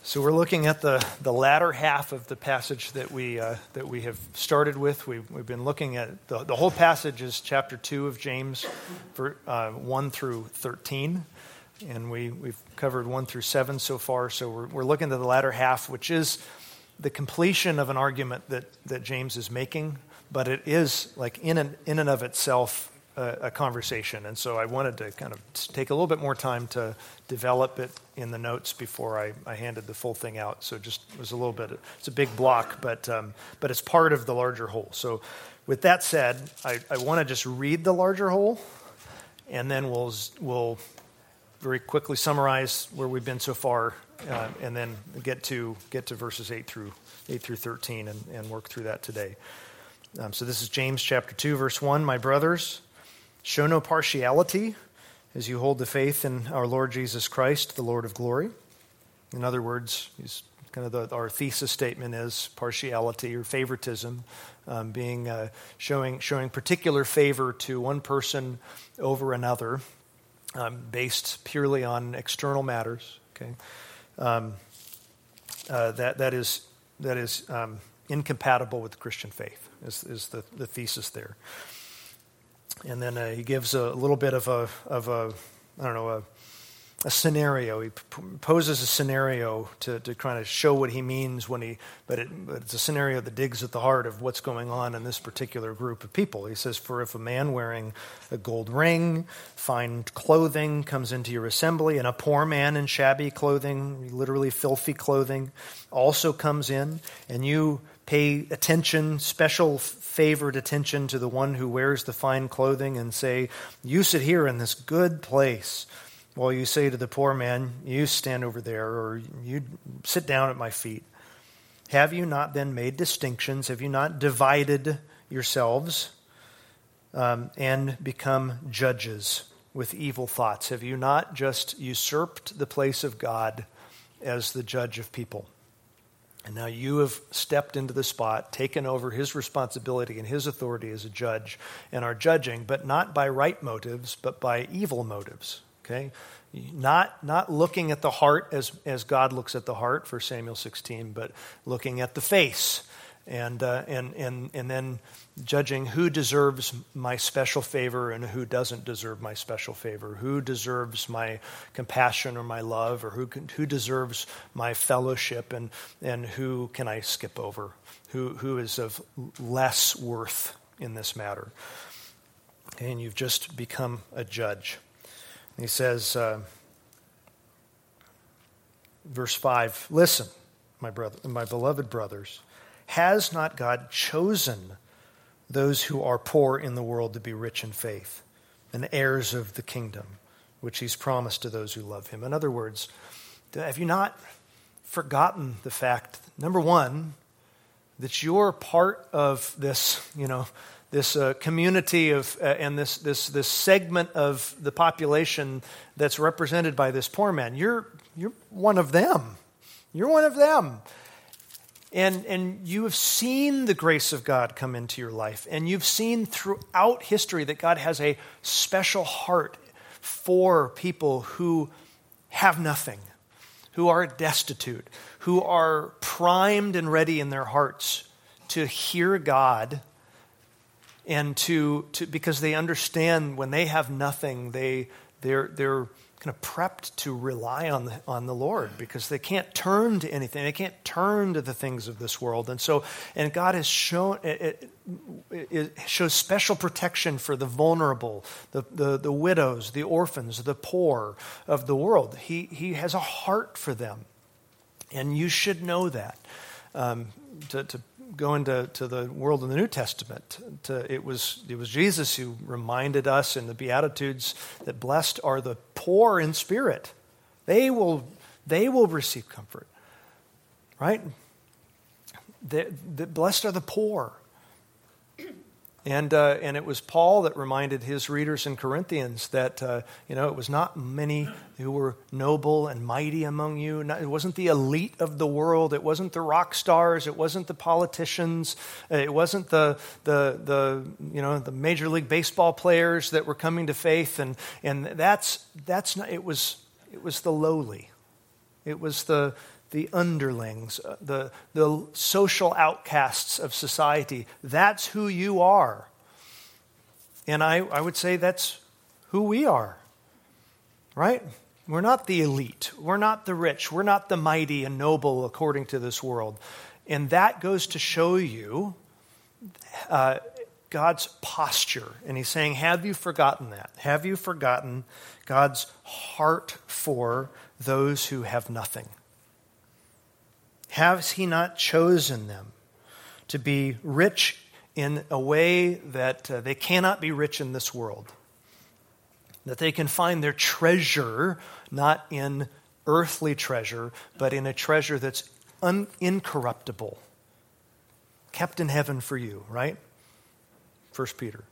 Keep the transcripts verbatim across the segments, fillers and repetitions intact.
So we're looking at the, the latter half of the passage that we uh, that we have started with. We've, we've been looking at, the, the whole passage is chapter two of James, for, uh, one through thirteen. And we, we've covered one through seven so far. So we're, we're looking at the latter half, which is the completion of an argument that, that James is making. But it is, like, in and, in and of itself, a, a conversation. And so I wanted to kind of take a little bit more time to develop it in the notes before I, I handed the full thing out. So just it was a little bit, it's a big block, but um, but it's part of the larger whole. So with that said, I, I want to just read the larger whole, and then we'll we'll very quickly summarize where we've been so far, uh, and then get to get to verses eight through eight through thirteen, and, and work through that today. Um, so this is James chapter two, verse one. My brothers, show no partiality as you hold the faith in our Lord Jesus Christ, the Lord of glory. In other words, he's kind of the, our thesis statement is partiality or favoritism, um, being uh, showing showing particular favor to one person over another, um, based purely on external matters. Okay, um, uh, that that is that is um, incompatible with Christian faith. Is, is the, the thesis there. And then uh, he gives a little bit of a, of a I don't know, a, a scenario. He p- poses a scenario to, to kind of show what he means when he, but, it, but it's a scenario that digs at the heart of what's going on in this particular group of people. He says, for if a man wearing a gold ring, fine clothing comes into your assembly, and a poor man in shabby clothing, literally filthy clothing, also comes in, and you pay attention, special favored attention to the one who wears the fine clothing and say, you sit here in this good place, while you say to the poor man, you stand over there, or you sit down at my feet. Have you not then made distinctions? Have you not divided yourselves um, and become judges with evil thoughts? Have you not just usurped the place of God as the judge of people? And now you have stepped into the spot, taken over his responsibility and his authority as a judge, and are judging, but not by right motives, but by evil motives. Okay, not not looking at the heart as as God looks at the heart, First Samuel sixteen, but looking at the face, and uh, and and and then judging who deserves my special favor and who doesn't deserve my special favor, who deserves my compassion or my love, or who can, who deserves my fellowship, and and who can I skip over, who who is of less worth in this matter. And you've just become a judge. He says, uh, verse five, listen, my brother, my beloved brothers, has not God chosen those who are poor in the world to be rich in faith and heirs of the kingdom, which he's promised to those who love him? In other words, have you not forgotten the fact, number one, that you're part of this, you know, this uh, community of uh, and this this this segment of the population that's represented by this poor man? You're you're one of them. You're one of them. And and you have seen the grace of God come into your life. And you've seen throughout history that God has a special heart for people who have nothing, who are destitute, who are primed and ready in their hearts to hear God, and to, to because they understand when they have nothing, they they're they're kind of prepped to rely on the, on the Lord, because they can't turn to anything. They can't turn to the things of this world. And so, and God has shown, it, it, it shows special protection for the vulnerable, the, the, the widows, the orphans, the poor of the world. He, he has a heart for them. And you should know that. Um, to, to go into to the world in the New Testament, to, it was it was Jesus who reminded us in the Beatitudes that blessed are the poor in spirit; they will they will receive comfort. Right? The, the blessed are the poor. And uh, and it was Paul that reminded his readers in Corinthians that uh, you know it was not many who were noble and mighty among you. Not, it wasn't the elite of the world. It wasn't the rock stars. It wasn't the politicians. Uh, it wasn't the the the you know the Major League Baseball players that were coming to faith. And and that's that's not. It was it was the lowly. It was the the underlings, the, the social outcasts of society. That's who you are. And I, I would say that's who we are, right? We're not the elite. We're not the rich. We're not the mighty and noble according to this world. And that goes to show you uh, God's posture. And he's saying, have you forgotten that? Have you forgotten God's heart for those who have nothing? Has he not chosen them to be rich in a way that uh, they cannot be rich in this world? That they can find their treasure not in earthly treasure, but in a treasure that's un- incorruptible, kept in heaven for you, right? First Peter.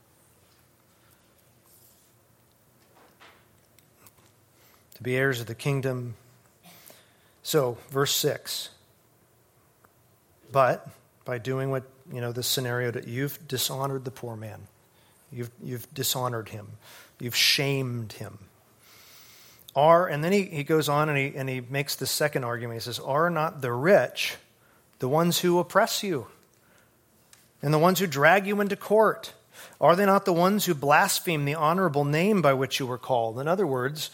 To be heirs of the kingdom. So, verse six. But by doing what, you know, this scenario that you've dishonored the poor man. You've, you've dishonored him. You've shamed him. Are, and then he, he goes on and he, and he makes the second argument. He says, are not the rich the ones who oppress you and the ones who drag you into court? Are they not the ones who blaspheme the honorable name by which you were called? In other words,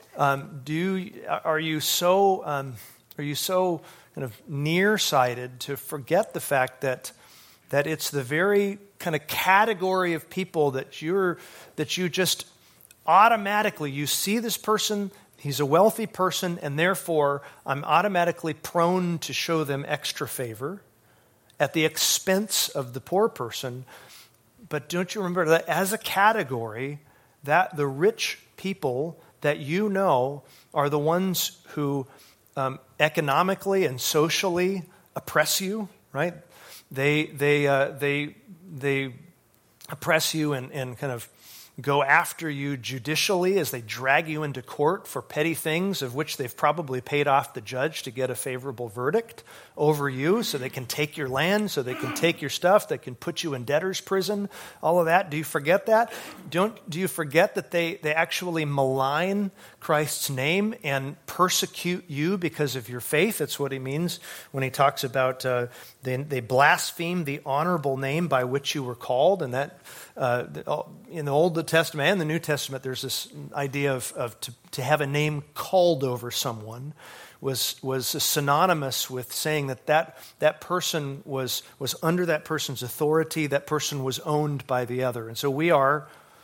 um, do you, are you so um, are you so kind of nearsighted to forget the fact that that it's the very kind of category of people that you're that you just automatically, you see this person, he's a wealthy person, and therefore I'm automatically prone to show them extra favor at the expense of the poor person. But don't you remember that as a category, that the rich people that you know are the ones who um, economically and socially oppress you, right? They they uh, they they oppress you and, and kind of go after you judicially as they drag you into court for petty things of which they've probably paid off the judge to get a favorable verdict over you, so they can take your land, so they can take your stuff, they can put you in debtor's prison, all of that. Do you forget that? Don't do you forget that they, they actually malign Christ's name and persecute you because of your faith? That's what he means when he talks about uh, they, they blaspheme the honorable name by which you were called. And that uh, in the Old Testament and the New Testament, there's this idea of, of to, to have a name called over someone was was synonymous with saying that that, that person was, was under that person's authority, that person was owned by the other. And so we are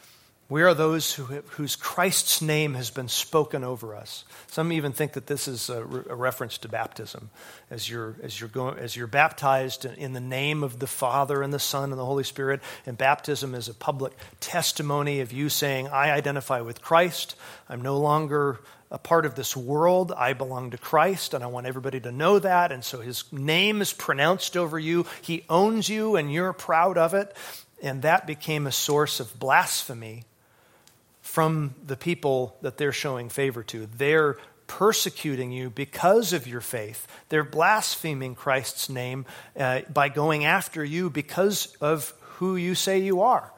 we are those who have, whose Christ's name has been spoken over us. Some even think that this is a, re- a reference to baptism, as you're as you're going as you're baptized in the name of the Father and the Son and the Holy Spirit. And baptism is a public testimony of you saying, "I identify with Christ. I'm no longer a part of this world. I belong to Christ, and I want everybody to know that." And so his name is pronounced over you. He owns you, and you're proud of it. And that became a source of blasphemy from the people that they're showing favor to. They're persecuting you because of your faith. They're blaspheming Christ's name uh, by going after you because of who you say you are.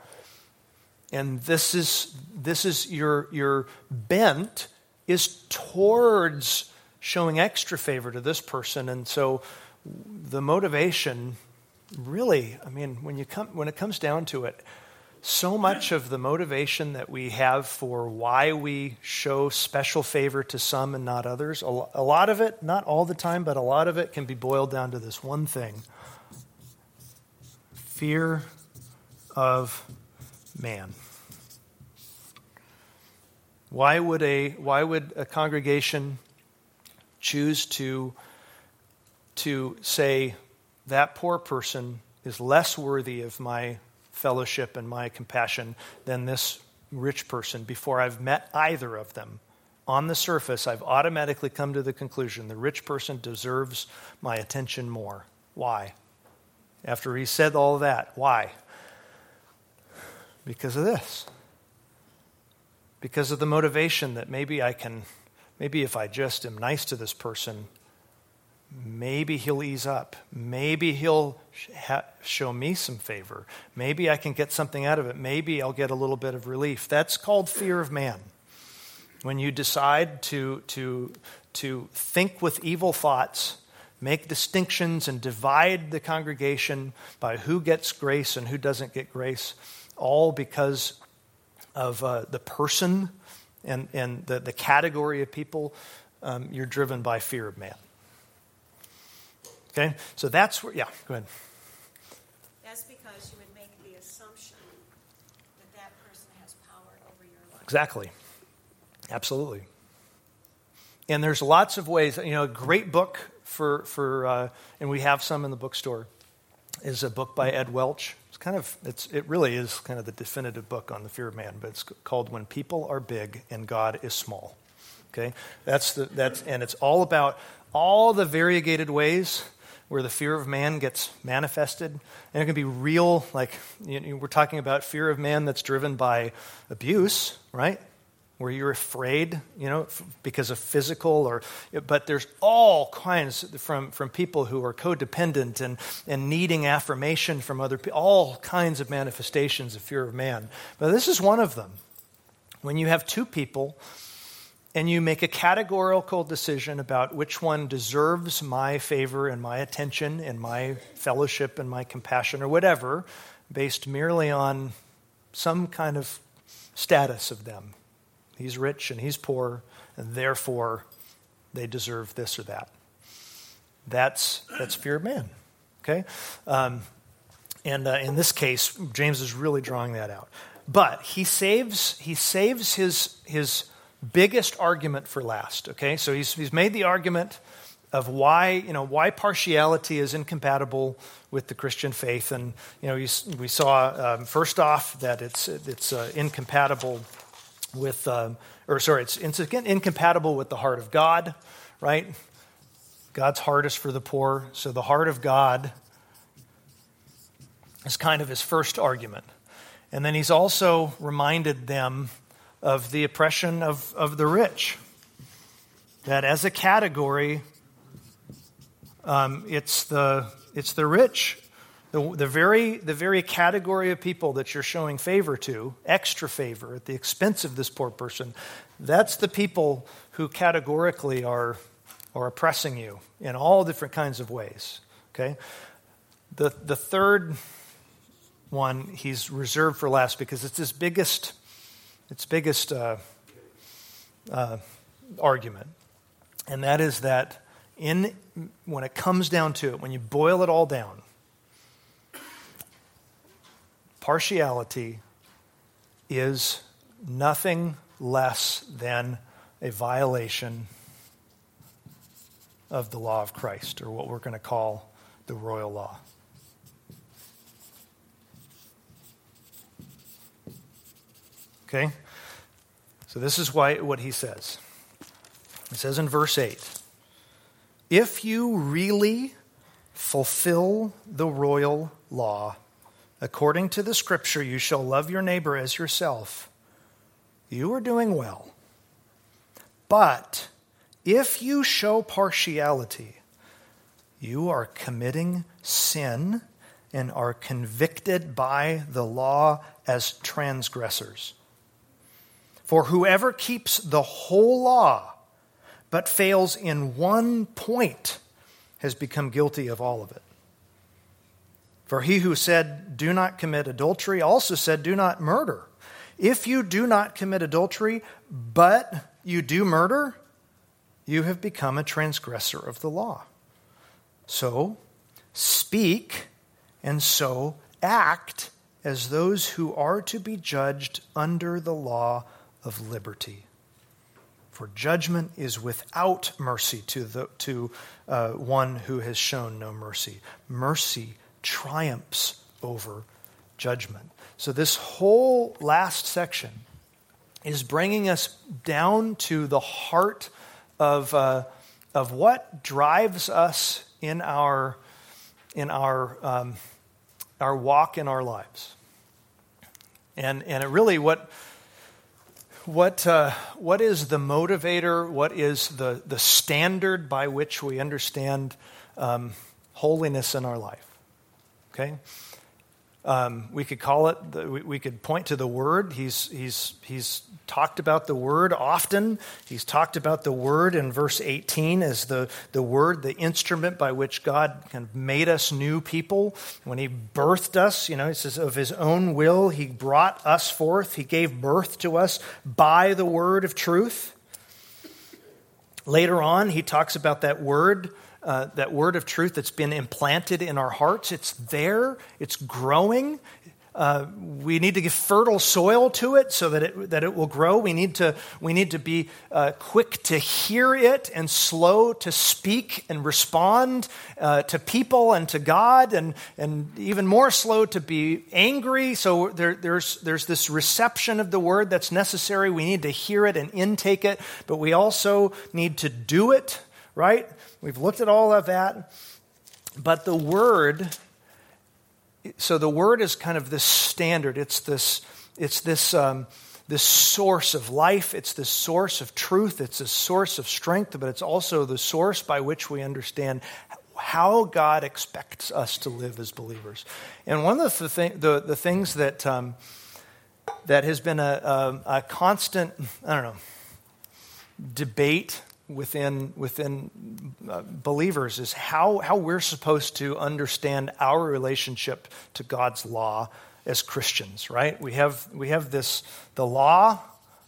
And this is this is your your bent is towards showing extra favor to this person. And so the motivation really, I mean, when you come when it comes down to it, so much of the motivation that we have for why we show special favor to some and not others, a lot of it, not all the time, but a lot of it can be boiled down to this one thing: fear of man. Why would a why would a congregation choose to to say that poor person is less worthy of my fellowship and my compassion than this rich person before I've met either of them? On the surface, I've automatically come to the conclusion the rich person deserves my attention more. Why? After he said all of that, why? Because of this. Because of the motivation that maybe I can, maybe if I just am nice to this person, maybe he'll ease up. Maybe he'll ha- show me some favor. Maybe I can get something out of it. Maybe I'll get a little bit of relief. That's called fear of man. When you decide to to to think with evil thoughts, make distinctions and divide the congregation by who gets grace and who doesn't get grace, all because of uh, the person and, and the, the category of people, um, you're driven by fear of man. Okay? So that's where, yeah, go ahead. That's because you would make the assumption that that person has power over your life. Exactly. Absolutely. And there's lots of ways, you know, a great book for, for uh, and we have some in the bookstore, is a book by Ed Welch. It's kind of, it's it really is kind of the definitive book on the fear of man, but it's called When People Are Big and God is Small. Okay? That's the, that's, and it's all about all the variegated ways where the fear of man gets manifested. And it can be real, like, you know, we're talking about fear of man that's driven by abuse, right? Where you're afraid, you know, because of physical or, but there's all kinds from, from people who are codependent and, and needing affirmation from other people, all kinds of manifestations of fear of man. But this is one of them. When you have two people and you make a categorical decision about which one deserves my favor and my attention and my fellowship and my compassion or whatever, based merely on some kind of status of them. He's rich and he's poor, and therefore they deserve this or that. That's that's fear of man, okay? Um, and uh, in this case, James is really drawing that out. But he saves he saves his his biggest argument for last, okay? So he's he's made the argument of why, you know, why partiality is incompatible with the Christian faith, and you know, we, we saw um, first off that it's it's uh, incompatible with, um, or sorry, it's, it's again incompatible with the heart of God, right? God's heart is for the poor, so the heart of God is kind of his first argument. And then he's also reminded them of the oppression of, of the rich, that as a category, um, it's the it's the rich. The, the very the very category of people that you're showing favor to, extra favor at the expense of this poor person, that's the people who categorically are are oppressing you in all different kinds of ways. Okay, the the third one he's reserved for last because it's his biggest its biggest uh, uh, argument, and that is that in when it comes down to it, when you boil it all down, partiality is nothing less than a violation of the law of Christ, or what we're going to call the royal law. Okay? So this is why what he says. He says in verse eight, if you really fulfill the royal law, according to the scripture, you shall love your neighbor as yourself, you are doing well. But if you show partiality, you are committing sin and are convicted by the law as transgressors. For whoever keeps the whole law but fails in one point has become guilty of all of it. For he who said, do not commit adultery, also said, do not murder. If you do not commit adultery, but you do murder, you have become a transgressor of the law. So speak and so act as those who are to be judged under the law of liberty. For judgment is without mercy to the to uh, one who has shown no mercy. Mercy triumphs over judgment. So this whole last section is bringing us down to the heart of uh, of what drives us in our in our um, our walk in our lives, and and it really what. What uh, what is the motivator? What is the, the standard by which we understand um, holiness in our life? Okay, Um, we could call it, the, we, we could point to the Word. He's, he's, he's talked about the Word often. He's talked about the Word in verse eighteen as the, the Word, the instrument by which God kind of made us new people. When he birthed us, you know, he says of his own will, he brought us forth. He gave birth to us by the word of truth. Later on, he talks about that word, uh, that word of truth that's been implanted in our hearts. It's there. It's growing. Uh, we need to give fertile soil to it so that it that it will grow. We need to we need to be uh, quick to hear it and slow to speak and respond uh, to people and to God, and and even more slow to be angry. So there, there's there's this reception of the word that's necessary. We need to hear it and intake it, but we also need to do it. Right? We've looked at all of that, but the word. So the word is kind of this standard. It's this, it's this, um, this source of life. It's this source of truth. It's a source of strength, but it's also the source by which we understand how God expects us to live as believers. And one of the thing, the, the things that um, that has been a, a, a constant, I don't know, debate within within uh, believers is how, how we're supposed to understand our relationship to God's law as Christians, right? We have we have this the law,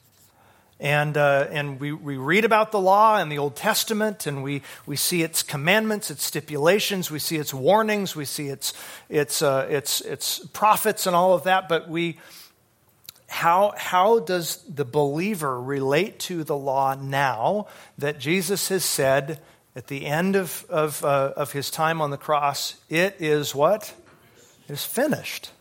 and uh, and we, we read about the law in the Old Testament, and we, we see its commandments, its stipulations, we see its warnings, we see its its uh, its its prophets and all of that, but we How how does the believer relate to the law now that Jesus has said at the end of of, uh, of his time on the cross, it is what? It is finished.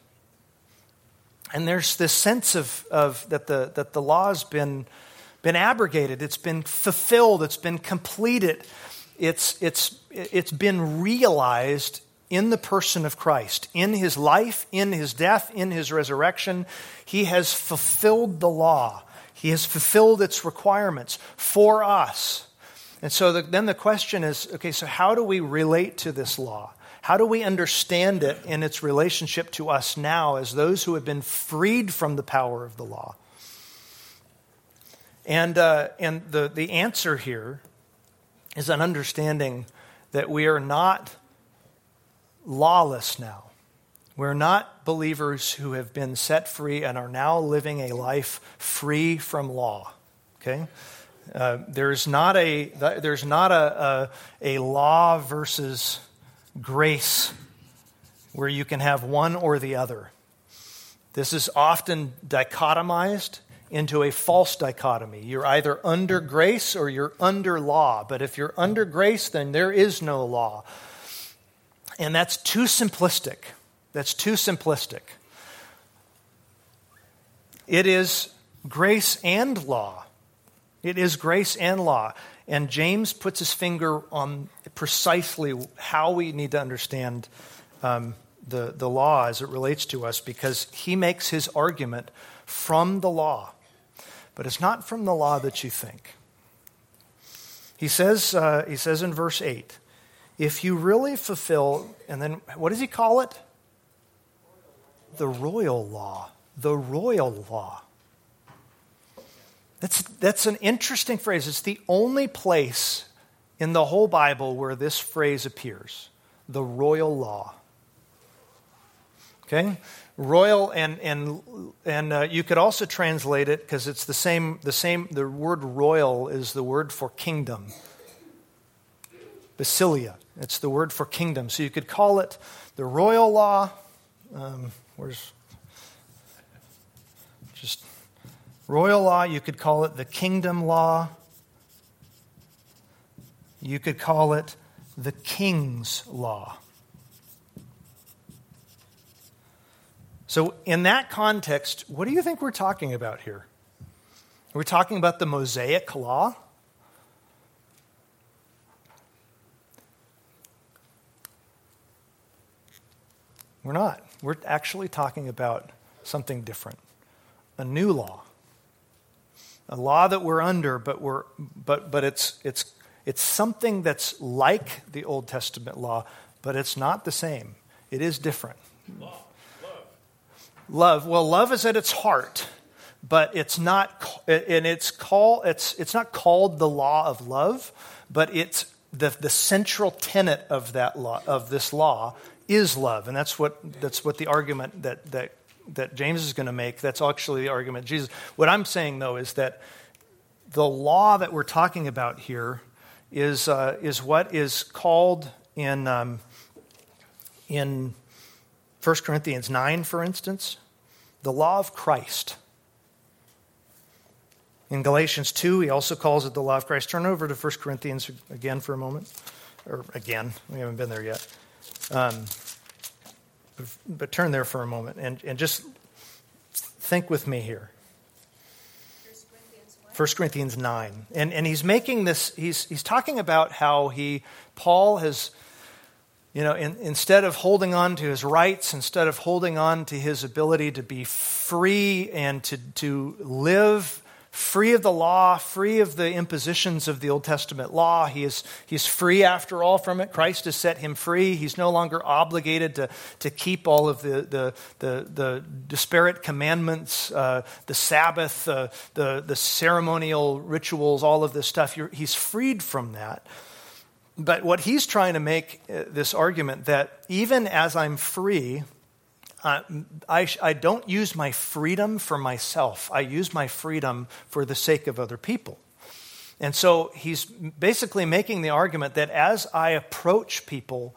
And there's this sense of, of that the that the law has been been abrogated, it's been fulfilled, it's been completed, it's it's it's been realized in the person of Christ, in his life, in his death, in his resurrection. He has fulfilled the law. He has fulfilled its requirements for us. And so the, then the question is, okay, so how do we relate to this law? How do we understand it in its relationship to us now as those who have been freed from the power of the law? And uh, and the, the answer here is an understanding that we are not lawless now. We're not believers who have been set free and are now living a life free from law. Okay, uh, there's not a there's not a, a a law versus grace where you can have one or the other. This is often dichotomized into a false dichotomy. You're either under grace or you're under law. But if you're under grace, then there is no law. And that's too simplistic. That's too simplistic. It is grace and law. It is grace and law. And James puts his finger on precisely how we need to understand um, the, the law as it relates to us, because he makes his argument from the law. But it's not from the law that you think. He says, uh, he says in verse eight, if you really fulfill, and then what does he call it? The royal law. The royal law. That's, that's an interesting phrase. It's the only place in the whole Bible where this phrase appears. The royal law. Okay? Royal, and and and uh, you could also translate it, because it's the same, the same, the word royal is the word for kingdom. Basilia. It's the word for kingdom. So you could call it the royal law. Um, where's just royal law. You could call it the kingdom law. You could call it the king's law. So in that context, what do you think we're talking about here? Are we talking about the Mosaic law? We're not. We're actually talking about something different. A new law. A law that we're under, but we're but but it's it's it's something that's like the Old Testament law, but it's not the same. It is different. Law, love. Love. Well, love is at its heart, but it's not, and it's call, it's it's not called the law of love, but it's the the central tenet of that law, of this law, is love, and that's what that's what the argument that that that James is going to make. That's actually the argument of Jesus. What I'm saying though is that the law that we're talking about here is uh, is what is called in um, in First Corinthians nine, for instance, the law of Christ. In Galatians two, he also calls it the law of Christ. Turn over to First Corinthians again for a moment. Or again, we haven't been there yet. Um, but turn there for a moment and, and just think with me here. First Corinthians what? First Corinthians nine. And, and he's making this, he's, he's talking about how he, Paul has... You know, in, instead of holding on to his rights, instead of holding on to his ability to be free and to, to live free of the law, free of the impositions of the Old Testament law, he is he's free after all from it. Christ has set him free. He's no longer obligated to, to keep all of the, the, the, the disparate commandments, uh, the Sabbath, uh, the, the ceremonial rituals, all of this stuff. You're, he's freed from that. But what he's trying to make uh, this argument that even as I'm free, uh, I, I don't use my freedom for myself. I use my freedom for the sake of other people. And so he's basically making the argument that as I approach people,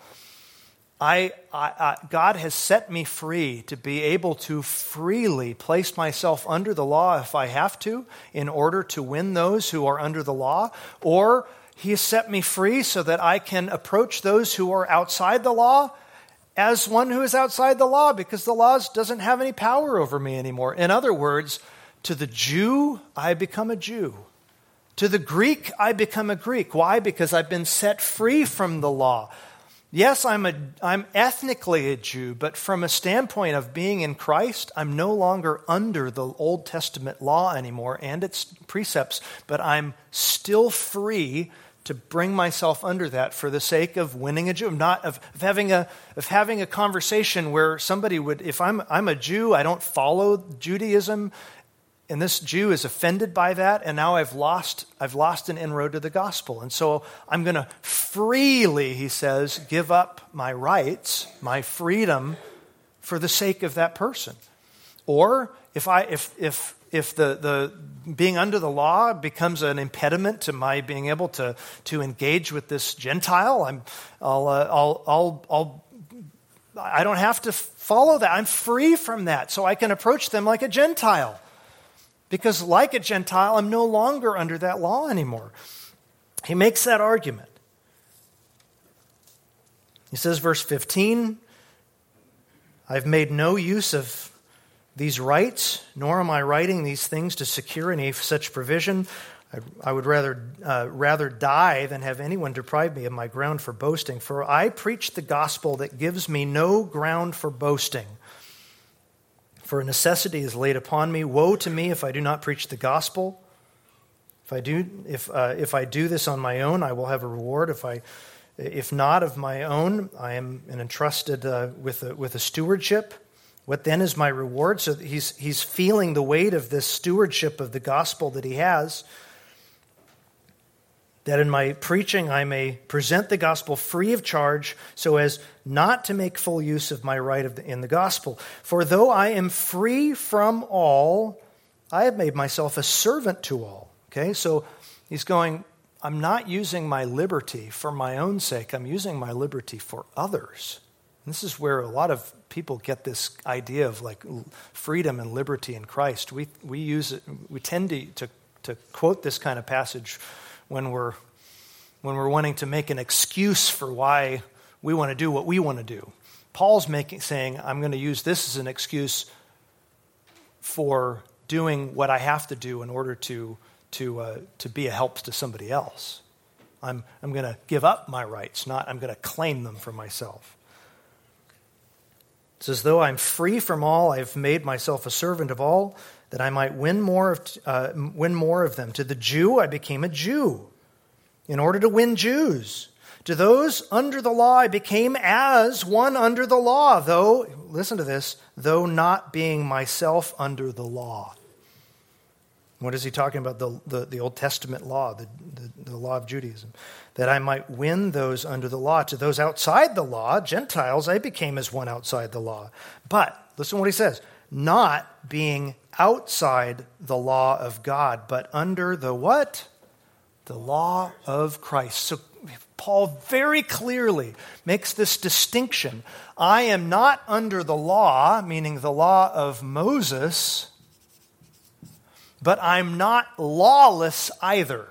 I, I, I God has set me free to be able to freely place myself under the law if I have to, in order to win those who are under the law, or he has set me free so that I can approach those who are outside the law as one who is outside the law, because the law doesn't have any power over me anymore. In other words, to the Jew, I become a Jew. To the Greek, I become a Greek. Why? Because I've been set free from the law. Yes, I'm a, I'm ethnically a Jew, but from a standpoint of being in Christ, I'm no longer under the Old Testament law anymore and its precepts, but I'm still free to bring myself under that for the sake of winning a Jew, not of, of having a of having a conversation where somebody would, if I'm I'm a Jew, I don't follow Judaism, and this Jew is offended by that, and now I've lost I've lost an inroad to the gospel. And so I'm going to freely, he says, give up my rights, my freedom, for the sake of that person. Or if I if if if the, the being under the law becomes an impediment to my being able to to engage with this Gentile, I'm I'll uh, I'll I'll I'll I don't have to follow that. I'm free from that, so I can approach them like a Gentile. Because like a Gentile, I'm no longer under that law anymore. He makes that argument. He says, verse fifteen, I've made no use of these rights, nor am I writing these things to secure any such provision. I, I would rather uh, rather die than have anyone deprive me of my ground for boasting. For I preach the gospel that gives me no ground for boasting. For a necessity is laid upon me. Woe to me if I do not preach the gospel. If I do, if uh, if I do this on my own, I will have a reward. If I, if not of my own, I am entrusted uh, with a, with a stewardship. What then is my reward? So he's he's feeling the weight of this stewardship of the gospel that he has. That in my preaching I may present the gospel free of charge, so as not to make full use of my right of the, in the gospel. For though I am free from all, I have made myself a servant to all. Okay, so he's going, I'm not using my liberty for my own sake. I'm using my liberty for others. And this is where a lot of people get this idea of like freedom and liberty in Christ. We we use it. We tend to to, to quote this kind of passage when we're when we're wanting to make an excuse for why we want to do what we want to do. Paul's making saying, I'm going to use this as an excuse for doing what I have to do in order to to uh, to be a help to somebody else. I'm I'm going to give up my rights, not I'm going to claim them for myself. It's as though I'm free from all, I've made myself a servant of all, that I might win more of uh, win more of them. To the Jew, I became a Jew in order to win Jews. To those under the law, I became as one under the law, though, listen to this, though not being myself under the law. What is he talking about? The, the, the Old Testament law, the, the, the law of Judaism. That I might win those under the law. To those outside the law, Gentiles, I became as one outside the law. But, listen to what he says, not being outside the law of God, but under the what? The law of Christ. So Paul very clearly makes this distinction. I am not under the law, meaning the law of Moses, but I'm not lawless either.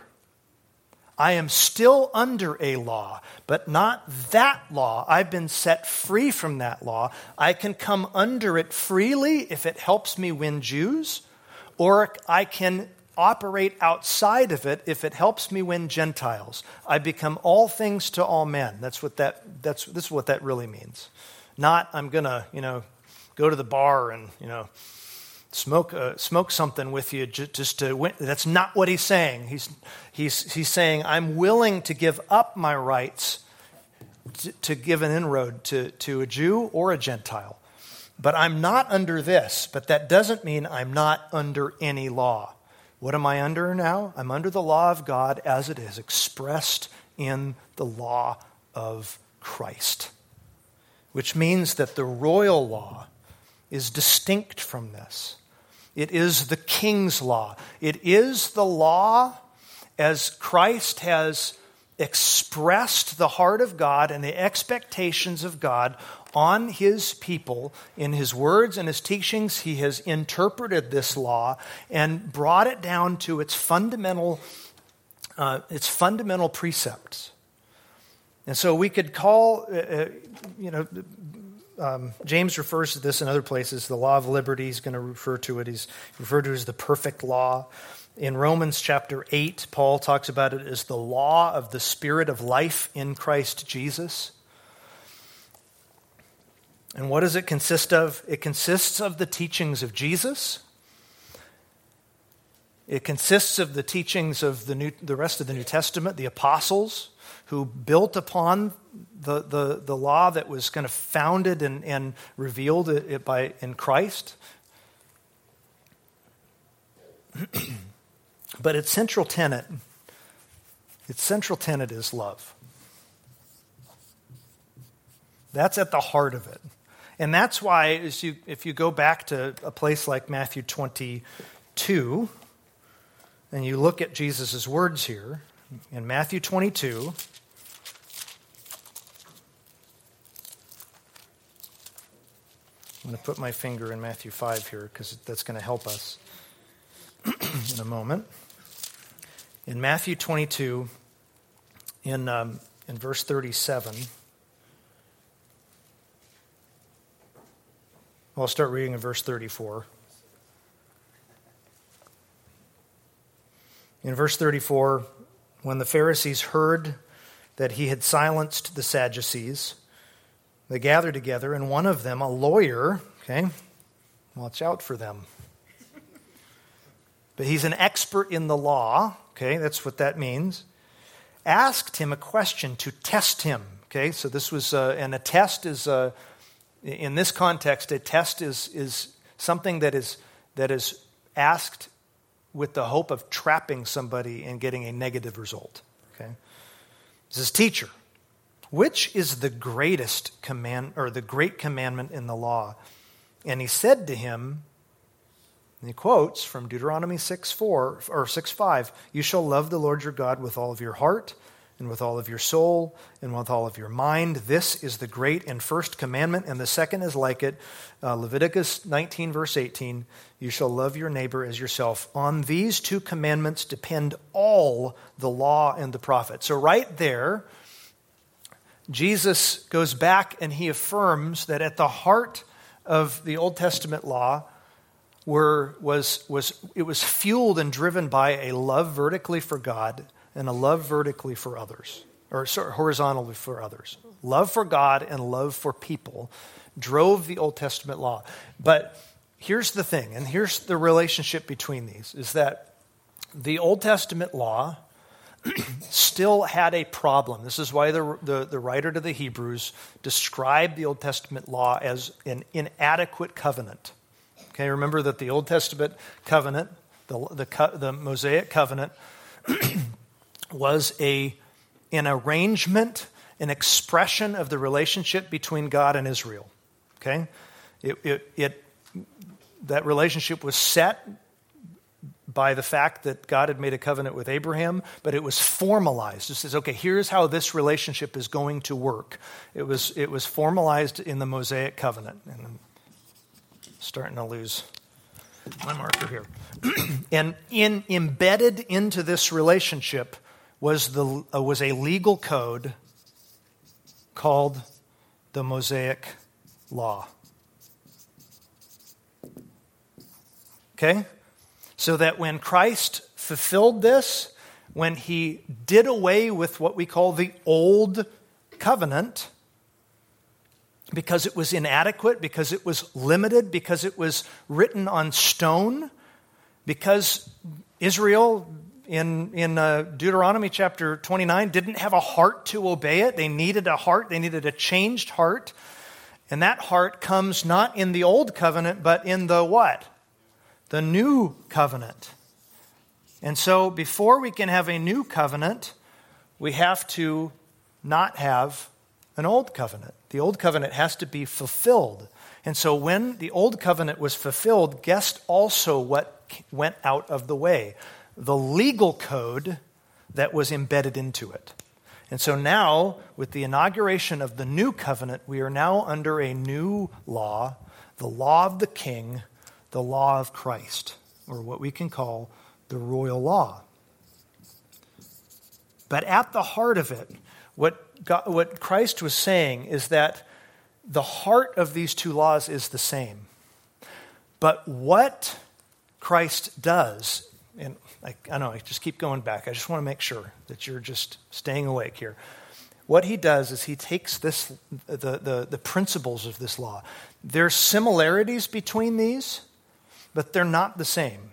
I am still under a law, but not that law. I've been set free from that law. I can come under it freely if it helps me win Jews, or I can operate outside of it if it helps me win Gentiles. I become all things to all men. That's what that that's this is what that really means. Not I'm gonna, you know, go to the bar and, you know, Smoke uh, smoke something with you just to win. That's not what he's saying. He's he's he's saying I'm willing to give up my rights to, to give an inroad to, to a Jew or a Gentile. But I'm not under this. But that doesn't mean I'm not under any law. What am I under now? I'm under the law of God as it is expressed in the law of Christ, which means that the royal law is distinct from this. It is the king's law. It is the law as Christ has expressed the heart of God and the expectations of God on his people. In his words and his teachings, he has interpreted this law and brought it down to its fundamental, uh, its fundamental precepts. And so we could call, uh, you know, Um, James refers to this in other places. The law of liberty, he's going to refer to it. He's referred to it as the perfect law. In Romans chapter eight, Paul talks about it as the law of the Spirit of life in Christ Jesus. And what does it consist of? It consists of the teachings of Jesus. It consists of the teachings of the new, the rest of the New Testament, the apostles, who built upon the, the, the law that was kind of founded and, and revealed it by in Christ. But its central tenet, its central tenet is love. That's at the heart of it. And that's why as you, if you go back to a place like Matthew twenty-two, and you look at Jesus' words here, in Matthew twenty-two, I'm going to put my finger in Matthew five here because that's going to help us in a moment. In Matthew twenty-two, in, um, in verse thirty-seven, well, I'll start reading in verse thirty-four. In verse thirty-four, when the Pharisees heard that he had silenced the Sadducees, they gathered together, and one of them, a lawyer, okay, watch out for them. But he's an expert in the law, okay, that's what that means, asked him a question to test him, okay, so this was, uh, and a test is, uh, in this context, a test is is something that is that is asked with the hope of trapping somebody and getting a negative result, okay. This is teacher. Which is the greatest command, or the great commandment in the law? And he said to him, and he quotes from Deuteronomy six four or six five, you shall love the Lord your God with all of your heart and with all of your soul and with all of your mind. This is the great and first commandment, and the second is like it. Uh, Leviticus nineteen verse eighteen, you shall love your neighbor as yourself. On these two commandments depend all the law and the prophets. So right there, Jesus goes back and he affirms that at the heart of the Old Testament law were, was, was it was fueled and driven by a love vertically for God and a love vertically for others, or sorry, horizontally for others. Love for God and love for people drove the Old Testament law. But here's the thing, and here's the relationship between these, is that the Old Testament law still had a problem. This is why the, the, the writer to the Hebrews described the Old Testament law as an inadequate covenant. Okay, remember that the Old Testament covenant, the, the, the Mosaic covenant, was a, an arrangement, an expression of the relationship between God and Israel. Okay? It, it, it, that relationship was set by the fact that God had made a covenant with Abraham, but it was formalized. It says, okay, here's how this relationship is going to work. It was, it was formalized in the Mosaic covenant. And I'm starting to lose my marker here. And in, embedded into this relationship was, the, uh, was a legal code called the Mosaic Law. Okay? So that when Christ fulfilled this, when he did away with what we call the old covenant, because it was inadequate, because it was limited, because it was written on stone, because Israel in, in uh, Deuteronomy chapter twenty-nine didn't have a heart to obey it. They needed a heart. They needed a changed heart. And that heart comes not in the old covenant, but in the what? The new covenant. And so before we can have a new covenant, we have to not have an old covenant. The old covenant has to be fulfilled. And so when the old covenant was fulfilled, guess also what went out of the way? The legal code that was embedded into it. And so now, with the inauguration of the new covenant, we are now under a new law, the law of the king, the law of Christ, or what we can call the royal law. But at the heart of it, what God, what Christ was saying is that the heart of these two laws is the same. But what Christ does, and I, I know I just keep going back. I just want to make sure that you're just staying awake here. What he does is he takes this the, the, the principles of this law. There's similarities between these, but they're not the same.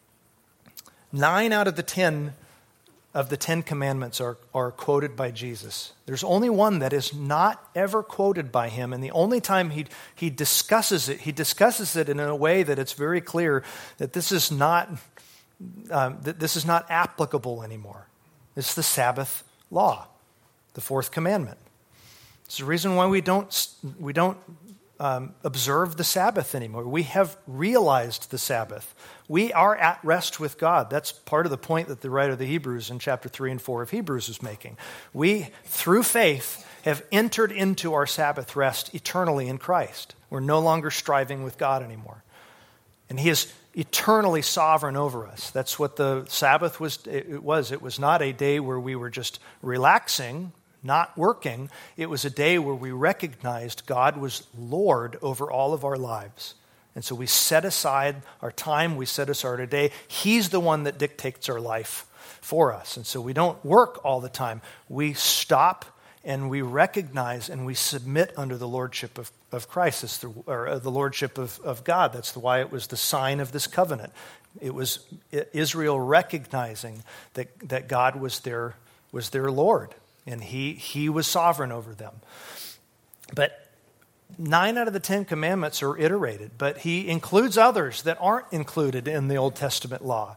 Nine out of the ten of the Ten Commandments are, are quoted by Jesus. There's only one that is not ever quoted by him, and the only time he, he discusses it, he discusses it in a way that it's very clear that this is not um, that this is not applicable anymore. It's the Sabbath law, the fourth commandment. It's the reason why we don't we don't um, observe the Sabbath anymore. We have realized the Sabbath. We are at rest with God. That's part of the point that the writer of the Hebrews in chapter three and four of Hebrews is making. We, through faith, have entered into our Sabbath rest eternally in Christ. We're no longer striving with God anymore. And he is eternally sovereign over us. That's what the Sabbath was. It was. It was not a day where we were just relaxing, not working. It was a day where we recognized God was Lord over all of our lives. And so we set aside our time, we set aside our day. He's the one that dictates our life for us. And so we don't work all the time. We stop and we recognize and we submit under the lordship of, of Christ, it's the, or the lordship of, of God. That's why it was the sign of this covenant. It was Israel recognizing that, that God was their, was their Lord, and he, he was sovereign over them. But Nine out of the Ten Commandments are iterated, but he includes others that aren't included in the Old Testament law.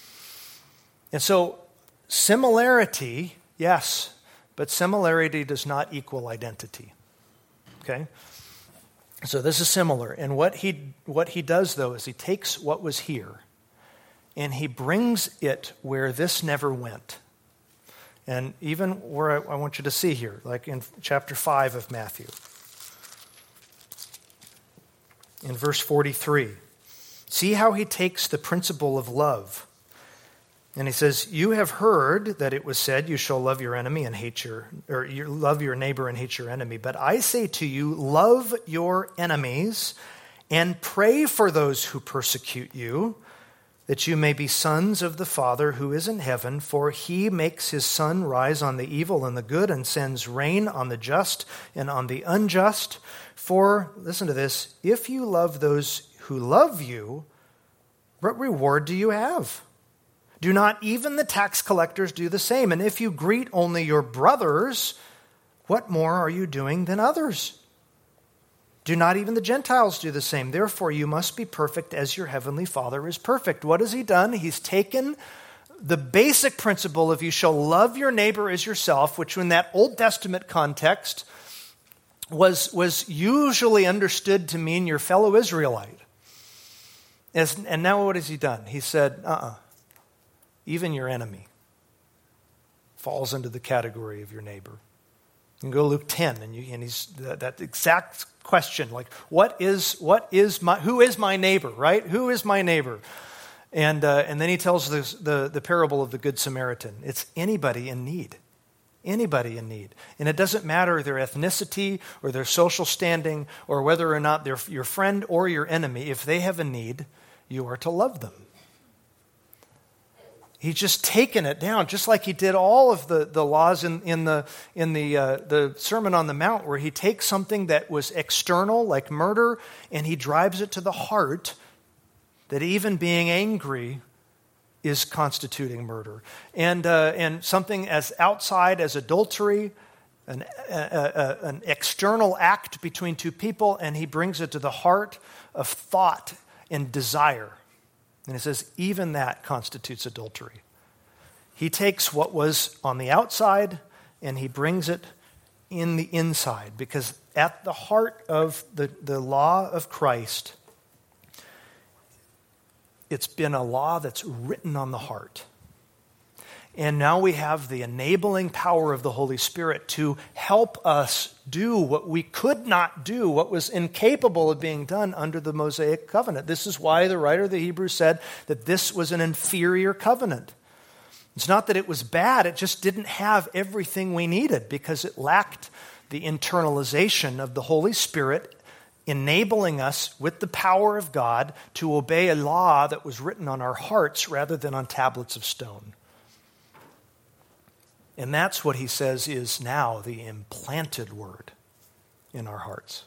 And so similarity, yes, but similarity does not equal identity. Okay? So this is similar. And what he, what he does, though, is he takes what was here and he brings it where this never went. And even where I, I want you to see here, like in chapter five of Matthew. In verse forty-three, see how he takes the principle of love. And he says, you have heard that it was said, you shall love your enemy and hate your, or you love your neighbor and hate your enemy. But I say to you, love your enemies and pray for those who persecute you, that you may be sons of the Father who is in heaven. For he makes his sun rise on the evil and the good and sends rain on the just and on the unjust. For, listen to this, if you love those who love you, what reward do you have? Do not even the tax collectors do the same? And if you greet only your brothers, what more are you doing than others? Do not even the Gentiles do the same? Therefore, you must be perfect as your heavenly Father is perfect. What has he done? He's taken the basic principle of you shall love your neighbor as yourself, which in that Old Testament context was, was usually understood to mean your fellow Israelite. As, and now what has he done? He said, uh-uh, even your enemy falls into the category of your neighbor. You can go to Luke ten, and, you, and he's that, that exact question, like, what is, what is my, who is my neighbor, right? Who is my neighbor? And uh, and then he tells this, the, the parable of the Good Samaritan. It's anybody in need. Anybody in need. And it doesn't matter their ethnicity or their social standing or whether or not they're your friend or your enemy. If they have a need, you are to love them. He's just taken it down, just like he did all of the, the laws in, in the in the uh, the Sermon on the Mount, where he takes something that was external, like murder, and he drives it to the heart, that even being angry is constituting murder. And uh, and something as outside as adultery, an, a, a, an external act between two people, and he brings it to the heart of thought and desire. And it says, even that constitutes adultery. He takes what was on the outside and he brings it in the inside. Because at the heart of the, the law of Christ, it's been a law that's written on the heart. And now we have the enabling power of the Holy Spirit to help us do what we could not do, what was incapable of being done under the Mosaic covenant. This is why the writer of the Hebrews said that this was an inferior covenant. It's not that it was bad, it just didn't have everything we needed because it lacked the internalization of the Holy Spirit enabling us with the power of God to obey a law that was written on our hearts rather than on tablets of stone. And that's what he says is now the implanted word in our hearts.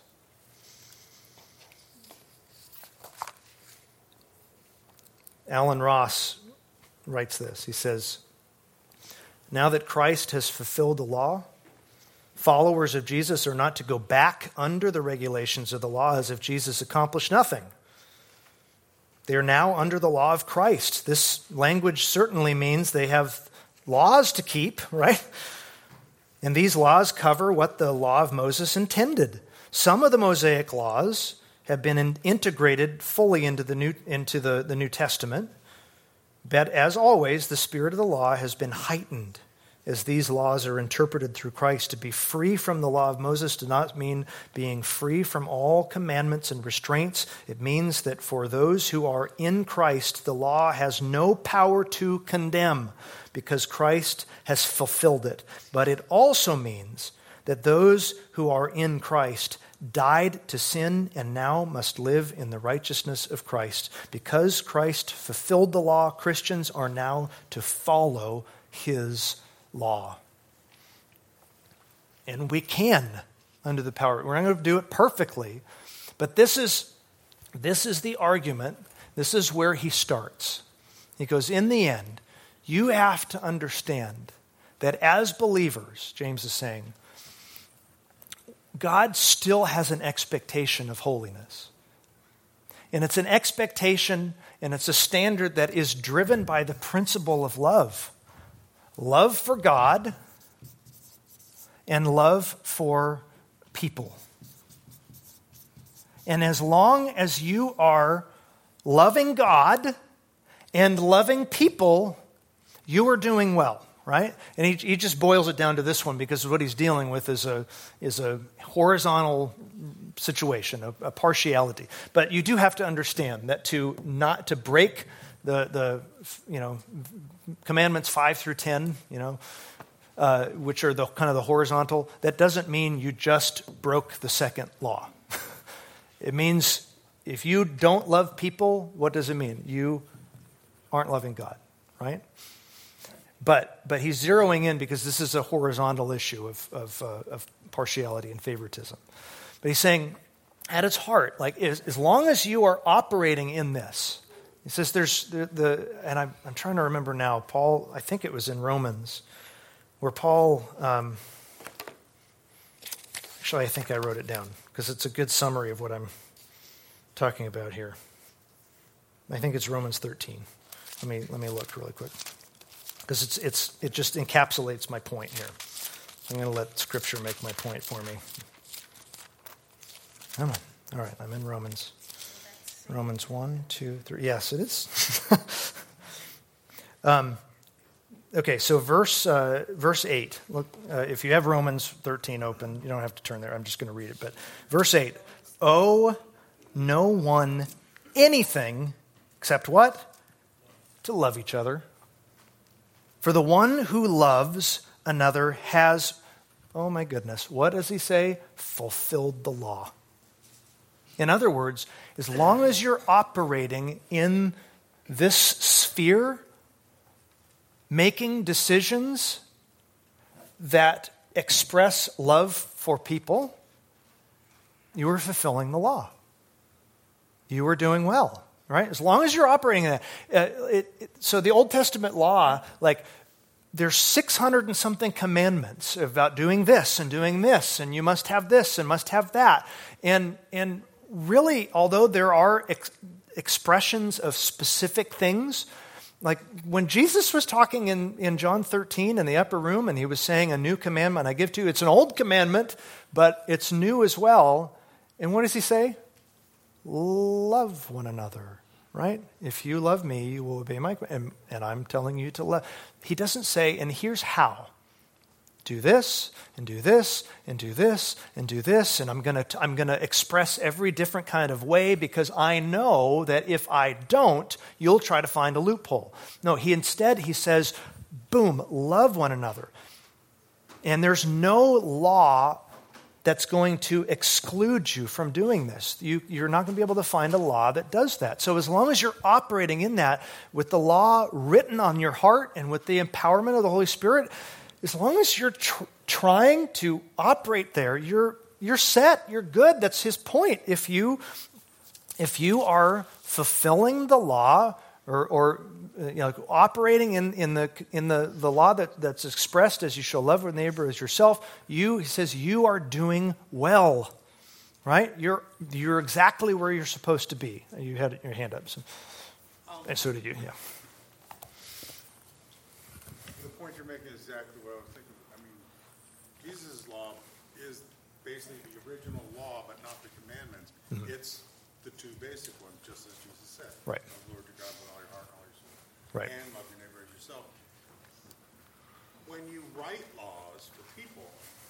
Alan Ross writes this. He says, now that Christ has fulfilled the law, followers of Jesus are not to go back under the regulations of the law as if Jesus accomplished nothing. They are now under the law of Christ. This language certainly means they have laws to keep, right? And these laws cover what the law of Moses intended. Some of the Mosaic laws have been in, integrated fully into the New into the, the New Testament. But as always, the spirit of the law has been heightened as these laws are interpreted through Christ. To be free from the law of Moses does not mean being free from all commandments and restraints. It means that for those who are in Christ, the law has no power to condemn because Christ has fulfilled it. But it also means that those who are in Christ died to sin and now must live in the righteousness of Christ. Because Christ fulfilled the law, Christians are now to follow his law. And we can, under the power. We're not going to do it perfectly, but this is, this is the argument. This is where he starts. He goes, in the end, you have to understand that as believers, James is saying, God still has an expectation of holiness. And it's an expectation and it's a standard that is driven by the principle of love. Love for God and love for people. And as long as you are loving God and loving people, you are doing well, right? And he, he just boils it down to this one because what he's dealing with is a is a horizontal situation, a, a partiality. But you do have to understand that to not to break the the you know commandments five through ten, you know, uh, which are the kind of the horizontal, that doesn't mean you just broke the second law. It means if you don't love people, what does it mean? You aren't loving God, right? But but he's zeroing in because this is a horizontal issue of of, uh, of partiality and favoritism. But he's saying, at its heart, like as, as long as you are operating in this, He says there's the, the and I'm, I'm trying to remember now, Paul, I think it was in Romans, where Paul, um, actually I think I wrote it down, because it's a good summary of what I'm talking about here. I think it's Romans thirteen. Let me let me look really quick, because it's it's it just encapsulates my point here. I'm going to let Scripture make my point for me. Come on. All right, I'm in Romans. Romans one, two, three. Yes, it is. um, okay, so verse uh, verse eight. Look, uh, if you have Romans thirteen open, you don't have to turn there. I'm just going to read it. But verse eight. Owe no one anything except what? To love each other. For the one who loves another has, oh my goodness, what does he say? Fulfilled the law. In other words, as long as you're operating in this sphere, making decisions that express love for people, you are fulfilling the law. You are doing well, right? As long as you're operating in that. Uh, it, it, so the Old Testament law, like, there's six hundred and something commandments about doing this and doing this, and you must have this and must have that. And, and really, although there are ex- expressions of specific things, like when Jesus was talking in, in John thirteen in the upper room, and he was saying, a new commandment I give to you. It's an old commandment, but it's new as well. And what does he say? Love one another, right? If you love me, you will obey my, and, and I'm telling you to love. He doesn't say, and here's how. Do this, and do this, and do this, and do this, and I'm going to I'm going to express every different kind of way, because I know that if I don't, you'll try to find a loophole. No, he instead, he says, boom, love one another. And there's no law that's going to exclude you from doing this. You, you're not going to be able to find a law that does that. So as long as you're operating in that with the law written on your heart and with the empowerment of the Holy Spirit, as long as you're tr- trying to operate there, you're you're set, you're good. That's his point. If you if you are fulfilling the law or, or you know, operating in, in the in the, the law that, that's expressed as you shall love your neighbor as yourself, you he says you are doing well, right? You're you're exactly where you're supposed to be. You had your hand up, so, and so did you. Yeah. The point you're making is exactly what I was thinking. I mean, Jesus' law is basically the original law, but not the commandments. Mm-hmm. It's the two basic ones, just as Jesus said. Right. Love the Lord your God with all your heart and all your soul. Right. And love your neighbor as yourself. When you write laws for people,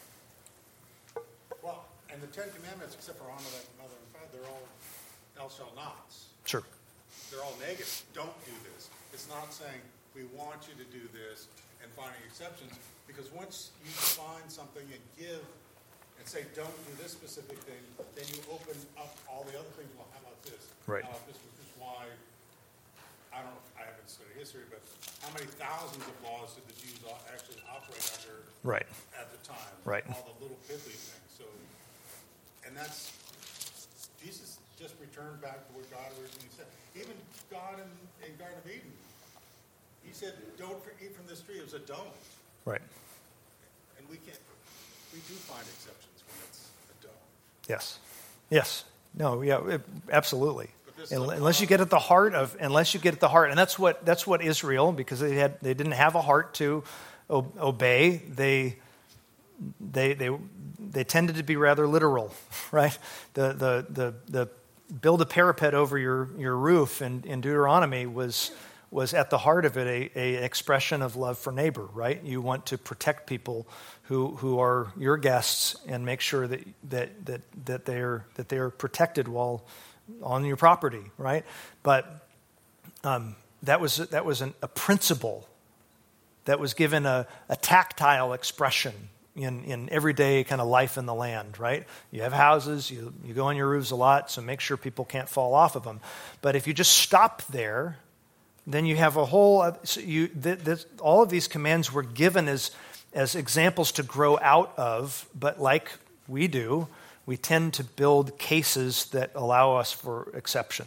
well, and the Ten Commandments, except for honor thy mother and father, they're all thou shalt nots. Sure. They're all negative. Don't do this. It's not saying we want you to do this and finding exceptions, because once you define something and give and say don't do this specific thing, then you open up all the other things. Well, how about this? Right. How about this? Which is why I don't. I haven't studied history, but how many thousands of laws did the Jews actually operate under? Right. At the time. Right. All the little piddly things. So, and that's Jesus just returned back to what God originally said. Even God in, in Garden of Eden, he said, don't eat from this tree. It was a don't. Right. And we can't, we do find exceptions when it's a don't. Yes. Yes. No, yeah, it, absolutely. And, unless you get at the heart of, unless you get at the heart, and that's what, that's what Israel, because they had, they didn't have a heart to o- obey, they, they, they, they tended to be rather literal, right? The, the, the, the build a parapet over your, your roof in, in Deuteronomy was, was at the heart of it a, a expression of love for neighbor, right? You want to protect people who who are your guests and make sure that that that that they're that they're protected while on your property, right? But um, that was that was an, a principle that was given a, a tactile expression in, in everyday kind of life in the land, right? You have houses, you you go on your roofs a lot, so make sure people can't fall off of them. But if you just stop there, then you have a whole, so you, th- th- all of these commands were given as, as examples to grow out of, but like we do, we tend to build cases that allow us for exceptions,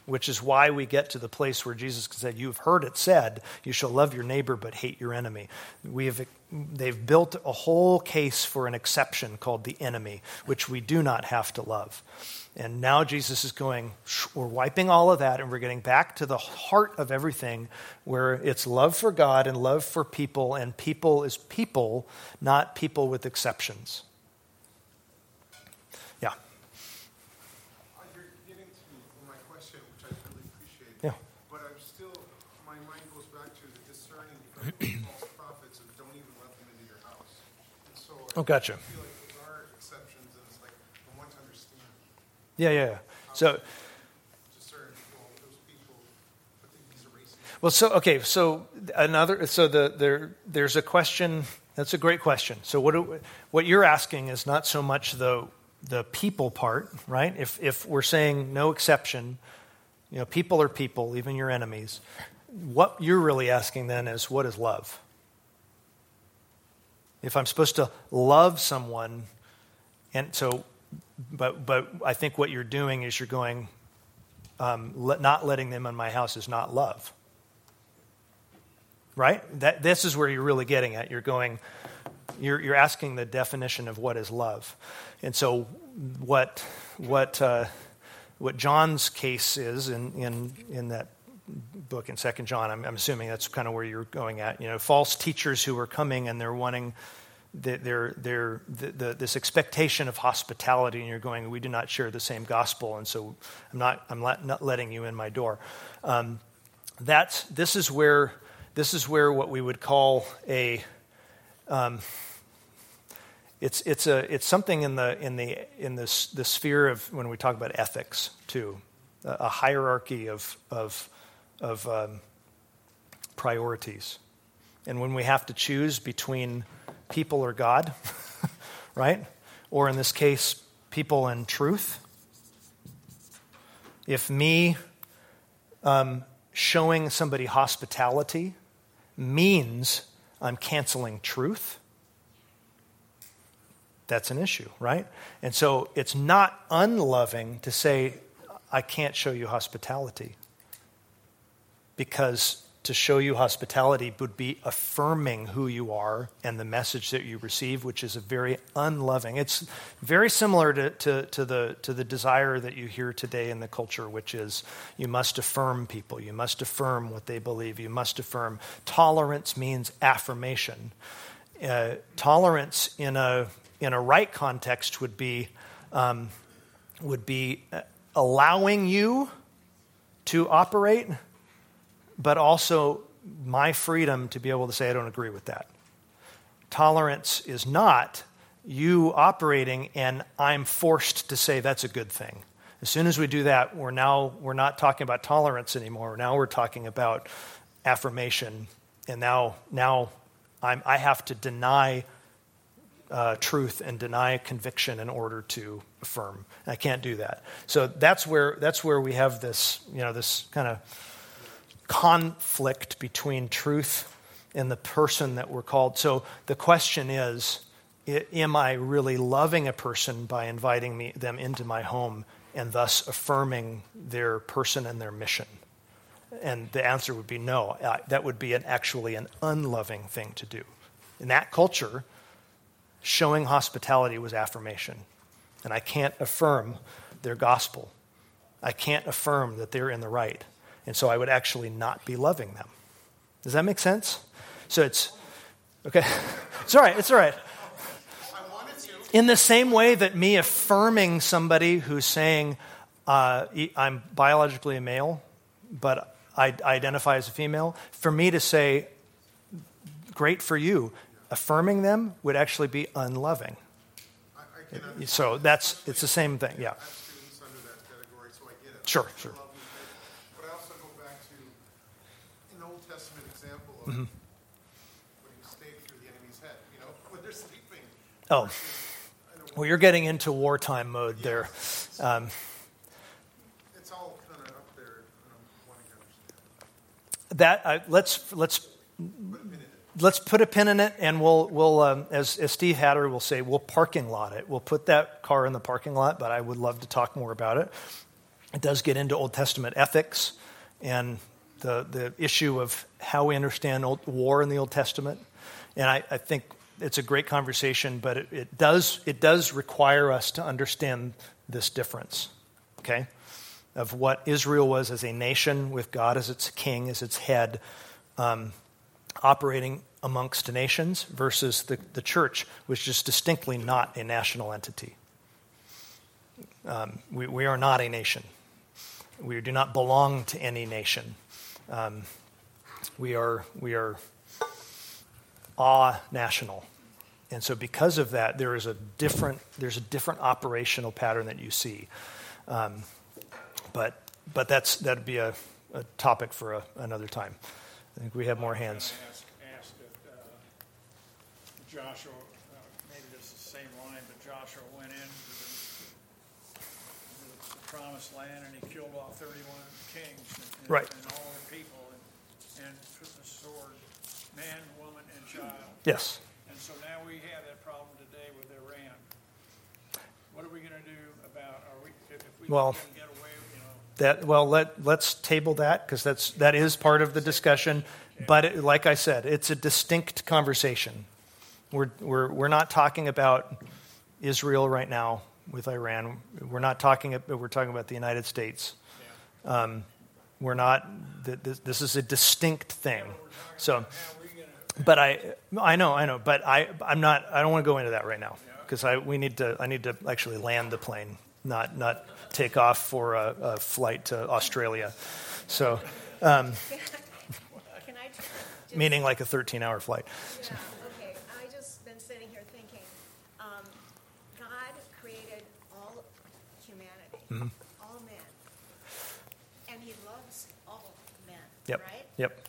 which is why we get to the place where Jesus said, you've heard it said, you shall love your neighbor but hate your enemy. We have, they've built a whole case for an exception called the enemy, which we do not have to love. And now Jesus is going, we're wiping all of that and we're getting back to the heart of everything where it's love for God and love for people, and people is people, not people with exceptions. Yeah. You're getting to my question, which I really appreciate. Yeah. But I'm still, my mind goes back to the discerning from false prophets and don't even let them into your house. And so Oh, gotcha. I feel like those are exceptions, and it's like, I want to understand. Yeah, yeah, yeah. So, Discern well, those people, but these are racist. well, so okay, so another, so the there there's a question. That's a great question. So what do, what you're asking is not so much the the people part, right? If if we're saying no exception, you know, people are people, even your enemies. What you're really asking then is, what is love? If I'm supposed to love someone, and so. But but I think what you're doing is you're going, um, let, not letting them in my house is not love. Right? That this is where you're really getting at. You're going, you're you're asking the definition of what is love, and so what what uh, what John's case is in in in that book in Second John. I'm, I'm assuming that's kind of where you're going at. You know, false teachers who are coming and they're wanting. They're, they're, the, the, this expectation of hospitality, and you're going, we do not share the same gospel, and so I'm not I'm not, not letting you in my door. Um, that's this is where this is where what we would call a um, it's it's a it's something in the in the in this the sphere of when we talk about ethics too, a, a hierarchy of of of um, priorities, and when we have to choose between people or God, right? Or in this case, people and truth. If me um, showing somebody hospitality means I'm canceling truth, that's an issue, right? And so it's not unloving to say, I can't show you hospitality, because to show you hospitality would be affirming who you are and the message that you receive, which is a very unloving. It's very similar to, to, to the to the desire that you hear today in the culture, which is you must affirm people. You must affirm what they believe. You must affirm. Tolerance means affirmation. Uh, tolerance in a in a right context would be um, would be allowing you to operate, but also my freedom to be able to say, I don't agree with that. Tolerance is not you operating and I'm forced to say that's a good thing. As soon as we do that, we're now, we're not talking about tolerance anymore. Now we're talking about affirmation. And now, now I'm, I have to deny uh, truth and deny conviction in order to affirm. And I can't do that. So that's where, that's where we have this, you know, this kind of conflict between truth and the person that we're called. So the question is, am I really loving a person by inviting me, them into my home and thus affirming their person and their mission? And the answer would be no. Uh, that would be an, actually an unloving thing to do. In that culture, showing hospitality was affirmation. And I can't affirm their gospel. I can't affirm that they're in the right. And so I would actually not be loving them. Does that make sense? So it's, okay. It's all right. It's all right. I wanted to. In the same way that me affirming somebody who's saying, uh, I'm biologically a male, but I identify as a female, for me to say, great for you, affirming them would actually be unloving. I, I can So that's, it's the same thing, yeah. I have students under that category, so I get it. Sure, sure. Love you, but I also go back to an Old Testament example of Mm-hmm. putting a stake through the enemy's head, you know, when they're sleeping. Oh, well, you're getting into wartime mode there. Um, It's all kind of up there, and I'm wanting to understand. that uh, let's let's let's put a pin in it, and we'll we'll um, as as Steve Hatter will say, we'll parking lot it. We'll put that car in the parking lot, but I would love to talk more about it. It does get into Old Testament ethics and the the issue of how we understand old, war in the Old Testament. And I, I think it's a great conversation, but it, it does it does require us to understand this difference, okay, of what Israel was as a nation with God as its king, as its head, um, operating amongst nations, versus the, the church, which is distinctly not a national entity. Um, we, we are not a nation. We do not belong to any nation. Um, we are we are a-national. And so because of that, there is a different there's a different operational pattern that you see. Um, but but that's that'd be a, a topic for a, another time. I think we have more hands. Ask, ask that, uh, Joshua, uh, maybe it's the same line, but Joshua went into the, the, the promised land and he killed off thirty-one kings and, and, Right. and all their people and, and took the sword, man, woman, and child. Yes. And so now we have that problem today with Iran. What are we going to do about? Are we if, if we Well, can get away? You know, That well, let let's table that because that's that is part of the discussion. But it, like I said, it's a distinct conversation. We're we're we're not talking about Israel right now with Iran. We're not talking. We're talking about the United States. Um, we're not. This, this is a distinct thing. So, but I I know I know. But I I'm not. I don't want to go into that right now because I we need to. I need to actually land the plane, not not. take off for a, a flight to Australia. So, um, Can I just, meaning like a thirteen-hour flight. yeah, okay. I just been sitting here thinking, um, God created all humanity, Mm-hmm. all men, and He loves all men, Yep. right? Yep.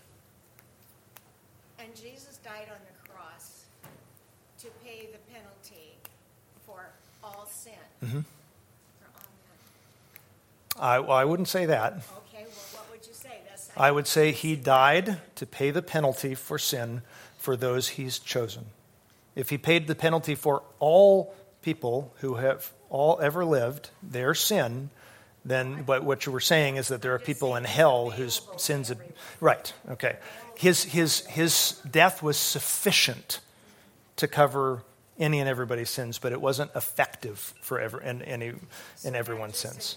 And Jesus died on the cross to pay the penalty for all sin. Mm-hmm. For all men. I, well, I wouldn't say that. Okay, well, what would you say? That's I would say he died to pay the penalty for sin for those he's chosen. If he paid the penalty for all people who have all ever lived, their sin, then what, what you were saying is that there are people in hell whose sins have... Right, okay. His, his, his death was sufficient to cover any and everybody's sins, but it wasn't effective for ever, and any and everyone's sins.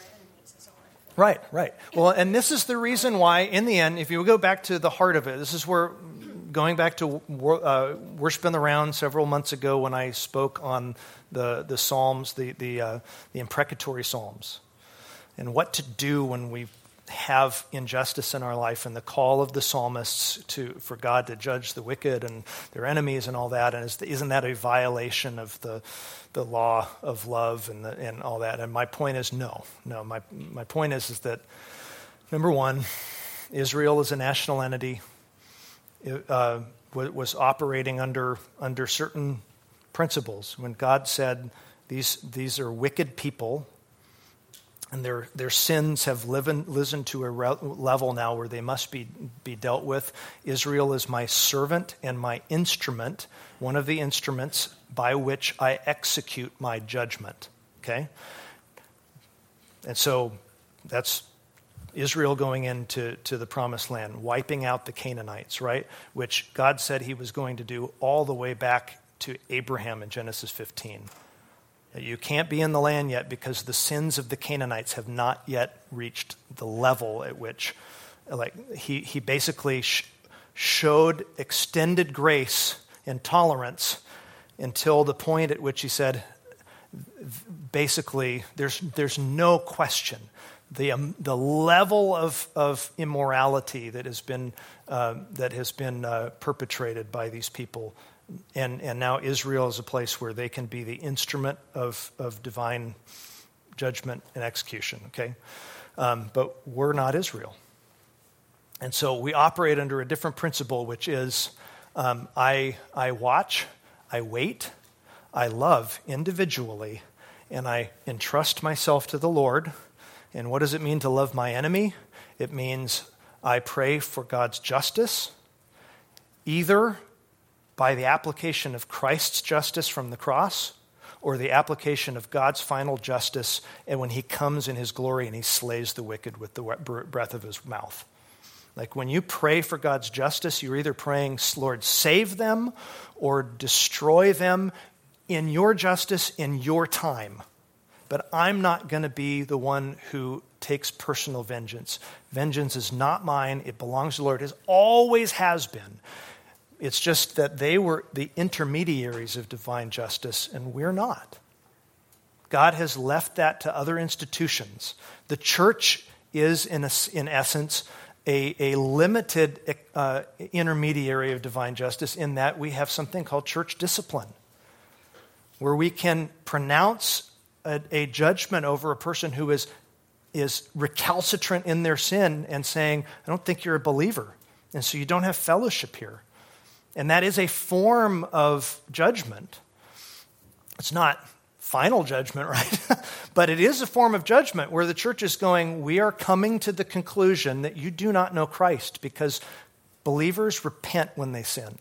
Right, right. Well, and this is the reason why, in the end, if you go back to the heart of it, this is where, going back to uh, Worship in the Round several months ago when I spoke on the, the Psalms, the, the, uh, the imprecatory Psalms, and what to do when we have injustice in our life, and the call of the psalmists to for God to judge the wicked and their enemies and all that. And is, isn't that a violation of the the law of love and the, and all that? And my point is no, no. My my point is is that, number one, Israel is a national entity. It, uh, was operating under under certain principles. When God said these these are wicked people, and their their sins have liven, risen to a re- level now where they must be, be dealt with. Israel is my servant and my instrument, one of the instruments by which I execute my judgment. Okay? And so that's Israel going into to the promised land, wiping out the Canaanites, right? Which God said he was going to do all the way back to Abraham in Genesis fifteen. You can't be in the land yet because the sins of the Canaanites have not yet reached the level at which, like, he, he basically sh- showed extended grace and tolerance until the point at which he said, basically, there's there's no question. The um, the level of, of immorality that has been uh, that has been uh, perpetrated by these people. And and now Israel is a place where they can be the instrument of, of divine judgment and execution, okay? Um, but we're not Israel. And so we operate under a different principle, which is um, I I watch, I wait, I love individually, and I entrust myself to the Lord. And what does it mean to love my enemy? It means I pray for God's justice, either by the application of Christ's justice from the cross, or the application of God's final justice, and when he comes in his glory and he slays the wicked with the breath of his mouth. Like when you pray for God's justice, you're either praying, Lord, save them or destroy them in your justice, in your time. But I'm not going to be the one who takes personal vengeance. Vengeance is not mine. It belongs to the Lord. It always has been. It's just that they were the intermediaries of divine justice, and we're not. God has left that to other institutions. The church is, in, a, in essence, a, a limited uh, intermediary of divine justice in that we have something called church discipline, where we can pronounce a, a judgment over a person who is, is recalcitrant in their sin and saying, I don't think you're a believer, and so you don't have fellowship here. And that is a form of judgment. It's not final judgment, right? But it is a form of judgment where the church is going, we are coming to the conclusion that you do not know Christ because believers repent when they sin.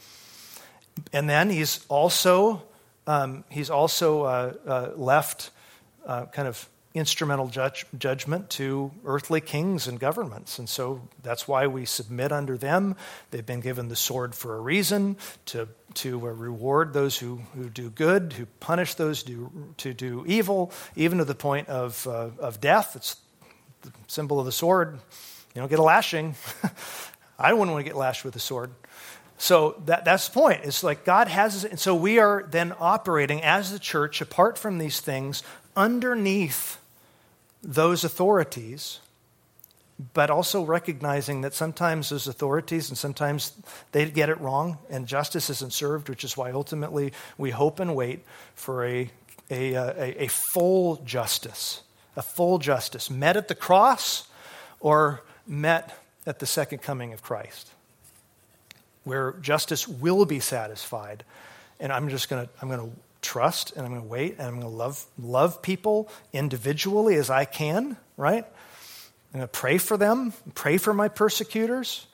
And then he's also um, he's also uh, uh, left uh, kind of instrumental judge, judgment to earthly kings and governments. And so that's why we submit under them. They've been given the sword for a reason, to to uh, reward those who, who do good, who punish those who do, to do evil, even to the point of uh, of death. It's the symbol of the sword. You don't get a lashing. I wouldn't want to get lashed with a sword. So that, that's the point. It's like God has, and so we are then operating as the church, apart from these things, underneath those authorities, but also recognizing that sometimes those authorities and sometimes they get it wrong and justice isn't served, which is why ultimately we hope and wait for a, a, a, a full justice, a full justice met at the cross or met at the second coming of Christ, where justice will be satisfied. And I'm just going to, I'm going to trust, and I'm going to wait, and I'm going to love love people individually as I can, right? I'm going to pray for them, pray for my persecutors,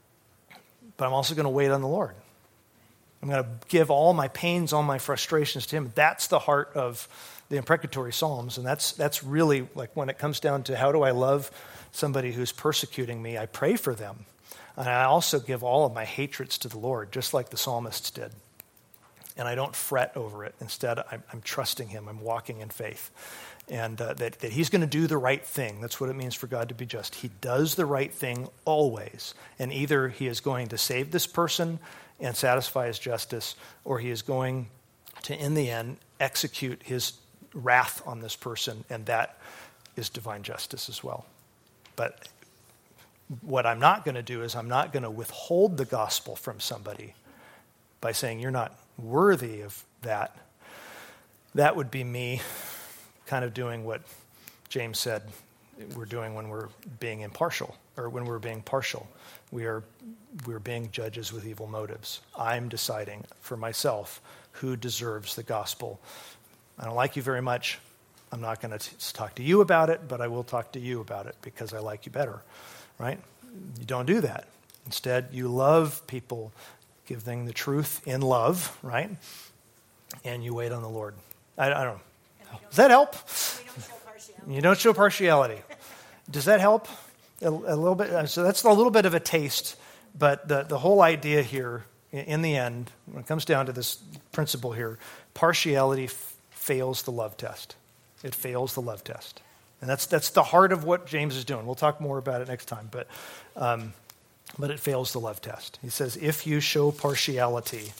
but I'm also going to wait on the Lord. I'm going to give all my pains, all my frustrations to him. That's the heart of the imprecatory Psalms, and that's that's really like when it comes down to how do I love somebody who's persecuting me, I pray for them. And I also give all of my hatreds to the Lord, just like the psalmists did. And I don't fret over it. Instead, I'm, I'm trusting him. I'm walking in faith. And uh, that, that he's going to do the right thing. That's what it means for God to be just. He does the right thing always. And either he is going to save this person and satisfy his justice, or he is going to, in the end, execute his wrath on this person. And that is divine justice as well. But what I'm not going to do is I'm not going to withhold the gospel from somebody by saying you're not worthy of that. That would be me kind of doing what James said we're doing when we're being impartial, or when we're being partial. We are we're being judges with evil motives. I'm deciding for myself who deserves the gospel. I don't like you very much. I'm not going to talk to you about it, but I will talk to you about it because I like you better, right? You don't do that. Instead, you love people, give them the truth in love, right? And you wait on the Lord. I, I don't know. Does that help? We don't show partiality. You don't show partiality. Does that help? A, a little bit. So that's a little bit of a taste, but the, the whole idea here, in the end, when it comes down to this principle here, partiality f- fails the love test. It fails the love test. And that's that's the heart of what James is doing. We'll talk more about it next time, but um, but it fails the love test. He says, if you show partiality,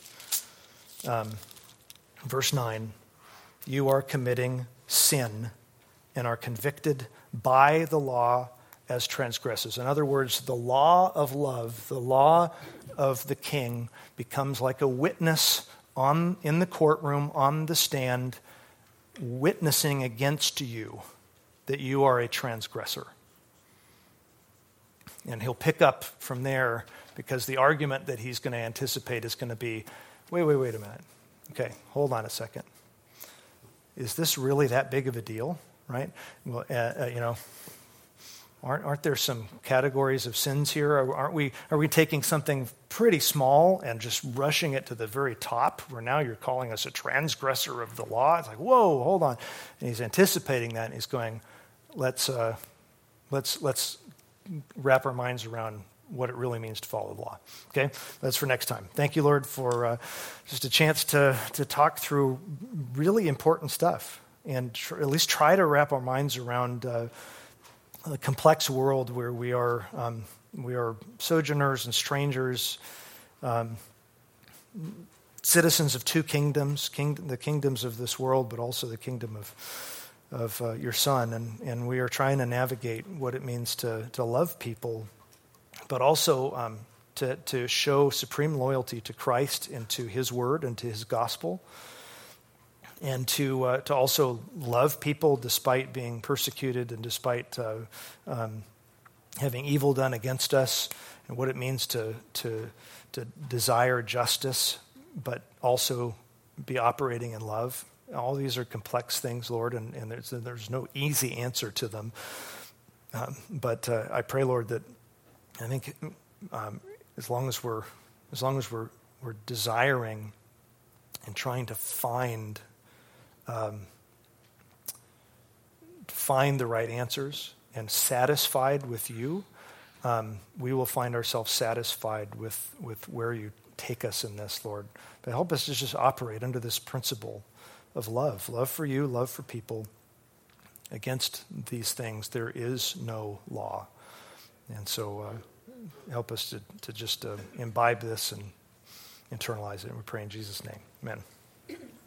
um, verse nine, you are committing sin and are convicted by the law as transgressors. In other words, the law of love, the law of the king, becomes like a witness on in the courtroom, on the stand, witnessing against you that you are a transgressor. And he'll pick up from there because the argument that he's going to anticipate is going to be, wait, wait, wait a minute. Okay, hold on a second. Is this really that big of a deal, right? Well, uh, uh, you know, aren't aren't there some categories of sins here? Aren't we? Are we taking something pretty small and just rushing it to the very top, where now you're calling us a transgressor of the law. It's like, whoa, hold on. And he's anticipating that, and he's going, let's uh, let's let's wrap our minds around what it really means to follow the law. Okay, that's for next time. Thank you, Lord, for uh, just a chance to to talk through really important stuff, and tr- at least try to wrap our minds around uh, a complex world where we are um, we are sojourners and strangers, um, citizens of two kingdoms, king, the kingdoms of this world, but also the kingdom of of uh, your Son, and and we are trying to navigate what it means to to love people, but also um, to, to show supreme loyalty to Christ and to His Word and to His gospel, and to uh, to also love people despite being persecuted and despite uh, um, having evil done against us, and what it means to to to desire justice, but also be operating in love. All these are complex things, Lord, and, and there's there's no easy answer to them. Um, but uh, I pray, Lord, that I think um, as long as we're as long as we're we're desiring and trying to find um, find the right answers and satisfied with you, um, we will find ourselves satisfied with with where you take us in this, Lord. But help us to just operate under this principle of love, love for you, love for people. Against these things, there is no law. And so uh, help us to, to just uh, imbibe this and internalize it. And we pray in Jesus' name. Amen.